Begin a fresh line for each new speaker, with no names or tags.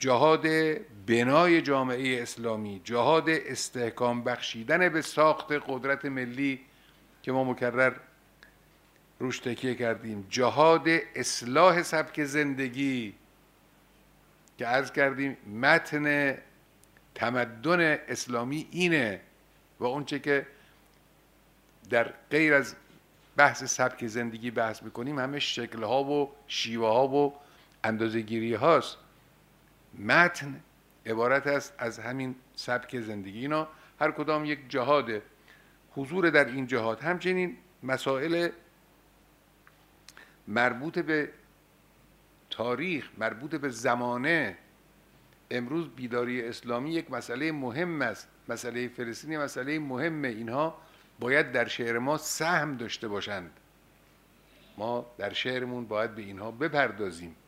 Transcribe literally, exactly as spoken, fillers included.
جهاد بنای جامعه اسلامی، جهاد استحکام بخشیدن به ساخت قدرت ملی که ما مکرر روش تکیه کردیم، جهاد اصلاح سبک زندگی که عرض کردیم متن تمدن اسلامی اینه و اونچه که در غیر از بحث سبک زندگی بحث میکنیم همه شکلها و شیوه ها و اندازه گیری هاست. متن عبارت است از همین سبک زندگی. اینا هر کدام یک جهاده. حضور در این جهاد، همچنین مسائل مربوط به تاریخ، مربوط به زمانه. امروز بیداری اسلامی یک مسئله مهم است، مسئله فلسطین مسئله مهمه. اینها باید در شعر ما سهم داشته باشند. ما در شعرمون باید به اینها بپردازیم.